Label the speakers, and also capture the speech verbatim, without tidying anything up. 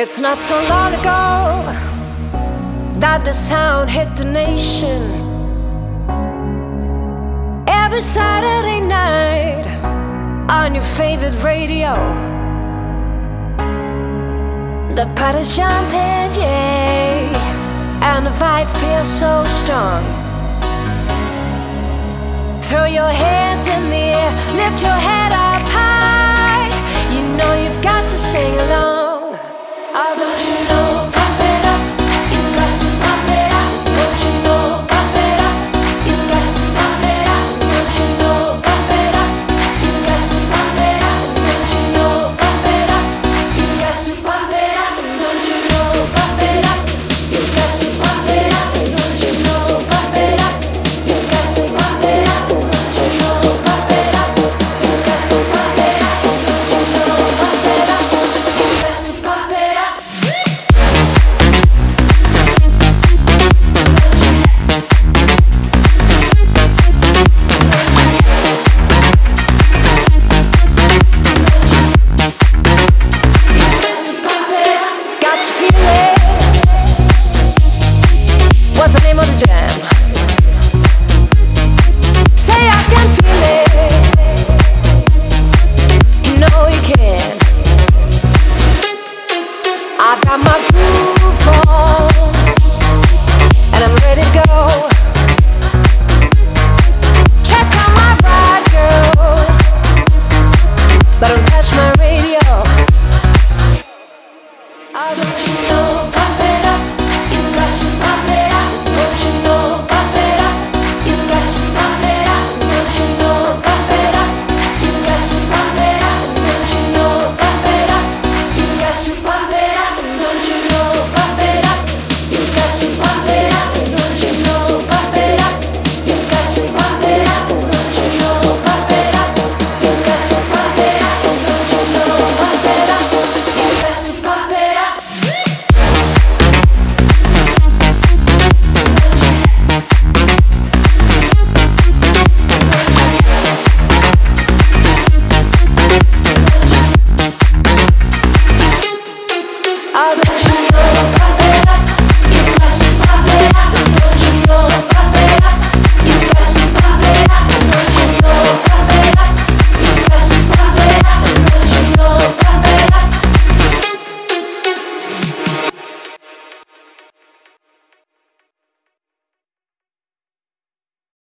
Speaker 1: It's not so long ago that the sound hit the nation. Every Saturday night on your favorite radio, the party's jumping, yeah, and the vibe feels so strong. Throw your hands in the air, lift your head up high. You know you've got to sing along. Oh, don't you know, pump it up. You've got to pump it up. Don't you know, pump it up. You've got to pump it up. Don't you know, pump it up. You've got to pump it up. Don't you know, pump it up. You've got to pump it up. Don't you know, pump it up. You've got to pump it up. Don't you know, pump it up. You've got to pump it up. Don't you know, pump it up. You've got to pump it up. Don't you know, pump it up. You've got to pump it up. Got to feel it. What's the name of the jam? Say I can feel it. You know you can. I've got my